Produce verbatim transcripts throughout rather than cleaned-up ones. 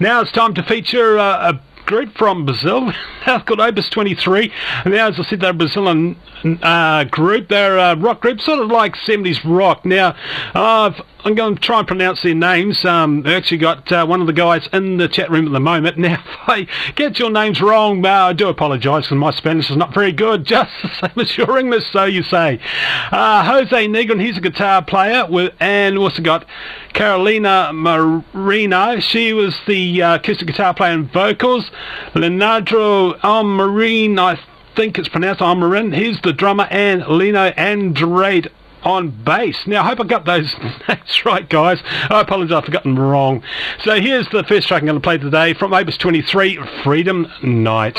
Now it's time to feature uh, a group from Brazil. They're called Opus twenty-three. Now, as I said, they're a Brazilian uh, group. They're a rock group, sort of like seventies rock. Now, uh, I'm going to try and pronounce their names. Um, I actually got uh, one of the guys in the chat room at the moment. Now, if I get your names wrong, uh, I do apologise, because my Spanish is not very good, just the same as your English, so you say. Uh, Jose Negron, he's a guitar player, with, and also got Carolina Marino. She was the uh, acoustic guitar player and vocals. Leonardo Almarin, I think it's pronounced Almarin, he's the drummer, and Lino Andrade on bass. Now, I hope I got those names right, guys. I apologise, I've forgotten them wrong. So here's the first track I'm going to play today from Opus twenty-three, Freedom Night.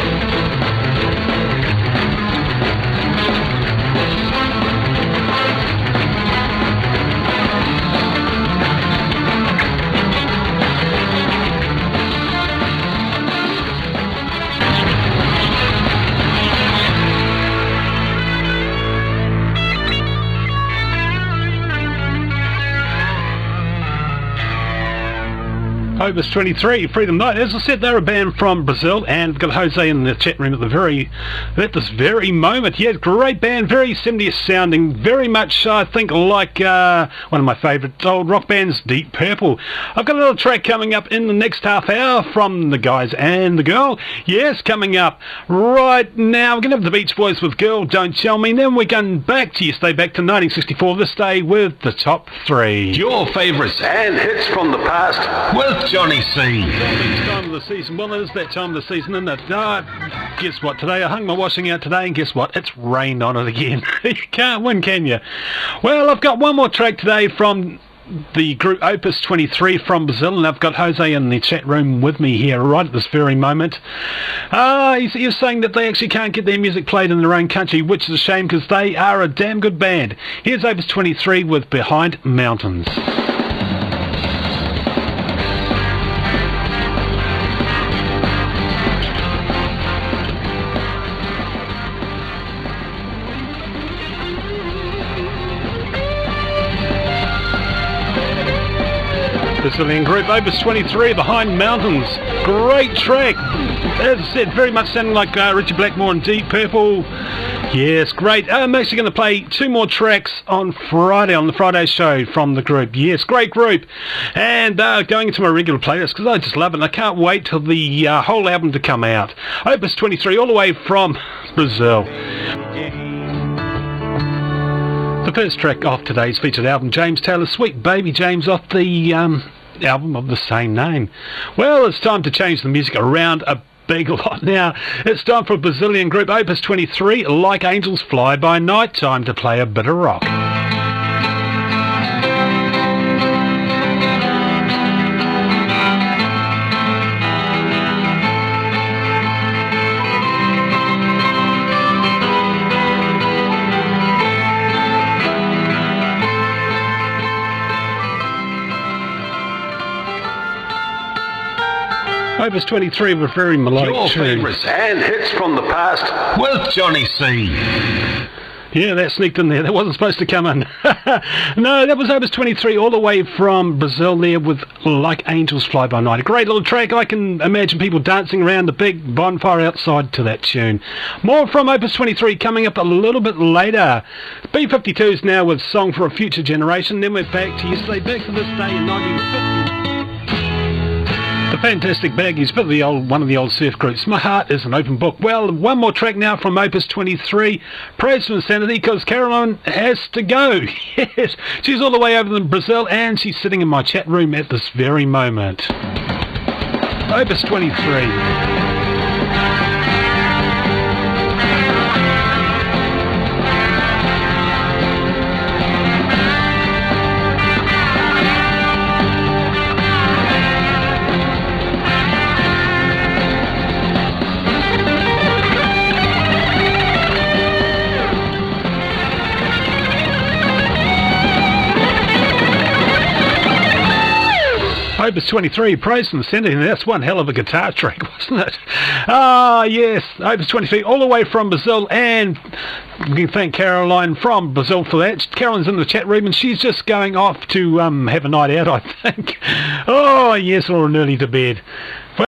Opus twenty-three, Freedom Night. As I said, they're a band from Brazil, and we've got Jose in the chat room at the very, at this very moment. Yeah, great band, very seventies sounding, very much, I think, like uh, one of my favourite old rock bands, Deep Purple. I've got a little track coming up in the next half hour from the guys and the girl. Yes, coming up right now. We're going to have the Beach Boys with Girl, Don't Tell Me. And then we're going back to yesterday, back to nineteen sixty-four, this day with the top three. Your favourites and hits from the past with Johnny C. It's time of the season. Well, it is that time of the season, isn't it? Uh, guess what? Today I hung my washing out today, and guess what? It's rained on it again. You can't win, can you? Well, I've got one more track today from the group Opus twenty-three from Brazil, and I've got Jose in the chat room with me here right at this very moment. Uh, he's, he's saying that they actually can't get their music played in their own country, which is a shame because they are a damn good band. Here's Opus twenty-three with Behind Mountains. Brazilian group Opus twenty-three, Behind Mountains. Great track. As I said, very much sounding like uh, Richie Blackmore and Deep Purple. Yes, great. I'm actually going to play two more tracks on Friday, on the Friday show from the group. Yes, great group. And uh, going into my regular playlist because I just love it and I can't wait till the uh, whole album to come out. Opus twenty-three, all the way from Brazil. The first track off today's featured album, James Taylor's Sweet Baby James, off the um, album of the same name. Well, it's time to change the music around a big lot now. It's time for a Brazilian group, Opus twenty-three, Like Angels Fly By Night, time to play a bit of rock. Opus twenty-three with very melodic Your tune. favourites and hits from the past with Johnny C. Yeah, that sneaked in there. That wasn't supposed to come in. No, that was Opus twenty-three, all the way from Brazil there with Like Angels Fly By Night. A great little track. I can imagine people dancing around the big bonfire outside to that tune. More from Opus twenty-three coming up a little bit later. B fifty-two's now with Song for a Future Generation. Then we're back to yesterday, back to this day in nineteen fifty. The Fantastic Baggies, bit of the old, one of the old surf groups. My Heart is an Open Book. Well, one more track now from Opus twenty-three. Praise for Insanity, because Caroline has to go. Yes, she's all the way over in Brazil, and she's sitting in my chat room at this very moment. Opus twenty-three. Opus twenty-three, Praise from the Centre. That's one hell of a guitar track, wasn't it? Ah, yes, Opus twenty-three, all the way from Brazil, and we can thank Caroline from Brazil for that. Caroline's in the chat room, and she's just going off to um, have a night out, I think. Oh, yes, or an early to bed.